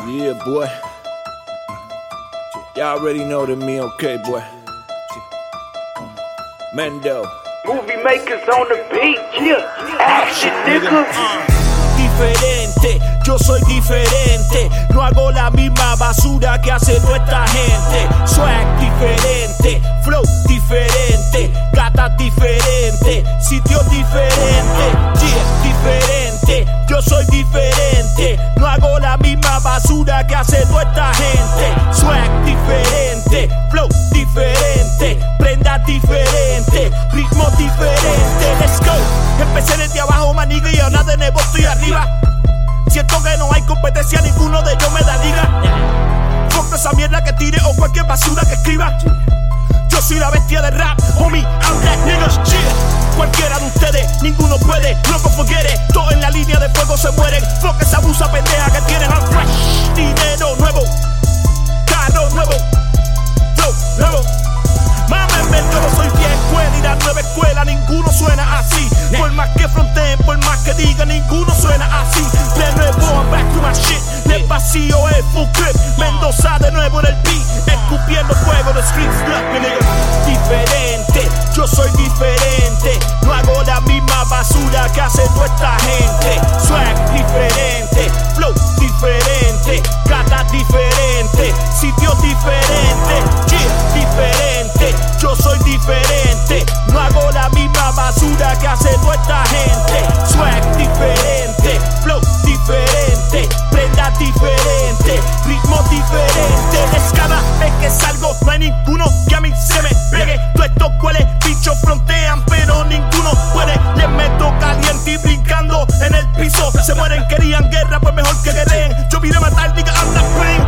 Yeah, boy. Y'all already know the me, okay, boy. Mendo. Movie makers on the beat, yeah. Action, nigga. Diferente, yo soy diferente. No hago la misma basura que hace toda esta gente. Swag diferente, flow diferente, gatas diferente, sitios diferentes, yeah, diferente. Yo soy diferente. No hago la misma basura que hace toda esta gente. Swag diferente, flow diferente, prendas diferentes, ritmos diferentes. Let's go. Empecé desde abajo, maniga, y ahora de nuevo estoy arriba. Siento que no hay competencia, ninguno de ellos me da liga. Fuck esa mierda que tire o cualquier basura que escriba. Yo soy la bestia del rap, homie, I'm that niggas, yeah. Cualquiera de ustedes, ninguno puede, loco forget it. Todos en la línea de fuego se mueren. Fuck esa busa pendeja que tienen, I'm fresh. Dinero nuevo, carro nuevo, flow nuevo. Mámenme, yo no soy vieja escuela y la nueva escuela, ninguno suena así. Por más que fronteen, por más que digan, ninguno suena así. De nuevo, I'm back to my shit. El vacío es full clip. Mendoza de nuevo en el beat, escupiendo fuego, the streets look, nigga. Diferente, yo soy diferente. No hago la misma basura que hace toda esta gente. Swag diferente, flow diferente, gatas diferentes, sitios diferentes, yeah, diferente. Yo soy diferente. No hago la misma basura que hace toda esta gente. Swag diferente, flow diferente, prendas diferentes, ritmos diferentes. Cada vez que salgo no hay ninguno que a mí se me pegue. Todos estos cuales bichos frontean pero ninguno puede. Les meto caliente y brincando en el piso. Se mueren, querían guerra, pues mejor que guerreen. Yo vine a matar, nigga, I'm not playing.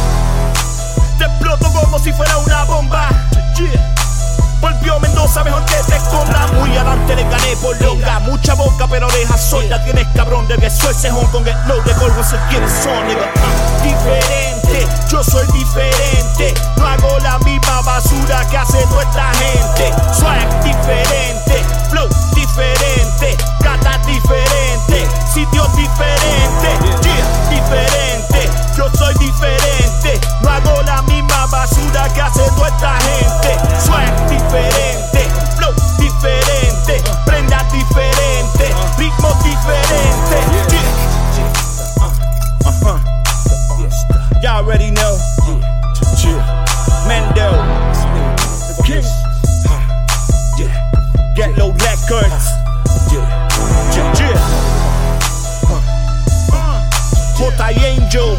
Te exploto como si fuera una bomba, yeah. Volvió Mendoza mejor que te esconda. Muy adelante le gané por longa. Mucha boca pero oreja sorda tienes, cabrón. De que soy ese Hong Kong, no de Gold was a get son, nigga. Diferente, yo soy diferente. No hago la misma basura que hace toda esta gente. Swag diferente, flow diferente, gatas diferentes, sitios diferentes, yeah, diferente. Yo soy diferente. No hago la misma basura que hace toda esta gente. Swag diferente, flow diferente, prendas diferentes, ritmos diferentes, yeah. Y'all already know, Mendo, the king, Get Low Records, J Angel,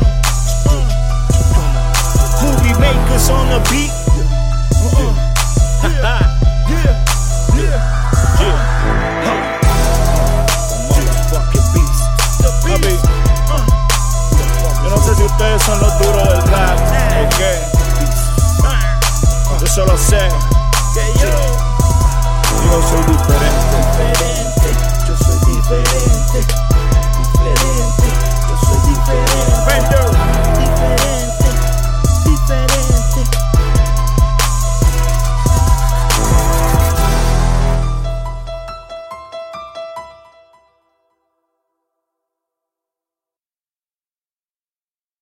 Movie makers on the beat. Yo no sé si ustedes son los duros del rap, ¿ok? Yo solo sé